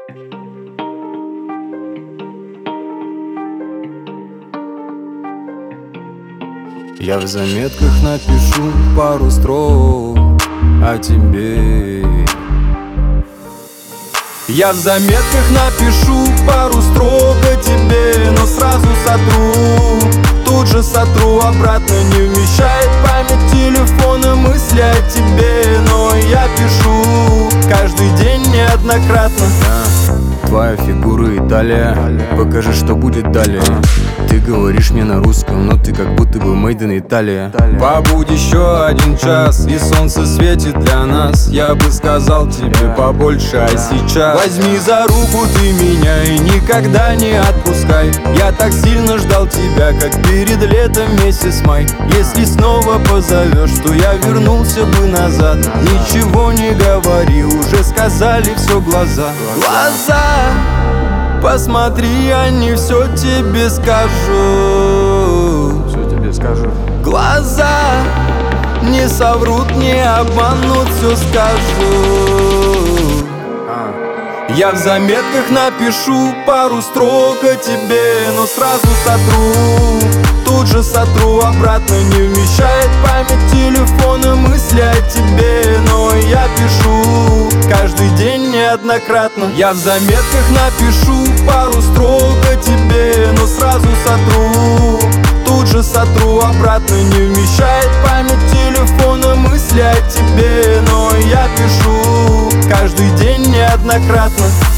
Я в заметках напишу пару строк о тебе. Я в заметках напишу пару строк о тебе, но сразу сотру, тут же сотру обратно. Не вмещает память телефона мысли о тебе, но я пишу каждый день неоднократно. Твоя фигура Италия, покажи, что будет далее. Ты говоришь мне на русском, но ты как будто бы made in Italia. Побудь еще один час, и солнце светит для нас. Я бы сказал тебе побольше, а сейчас возьми за руку ты меня и никогда не отпускай. Я так сильно ждал тебя, как перед летом месяц май. Если снова позовешь, то я вернулся бы назад. Ничего не говори, уже сказали все глаза. Глаза, посмотри, они все тебе скажут. Все тебе скажу. Глаза не соврут, не обманут, все скажут. Я в заметках напишу пару строк о тебе, но сразу сотру, тут же сотру обратно. Не вмещает память телефона мысли о тебе, но я пишу каждый день неоднократно. Я в заметках напишу пару строк о тебе, но сразу сотру, тут же сотру обратно. Не вмещает память телефона мысли о тебе, но я пишу каждый день неоднократно.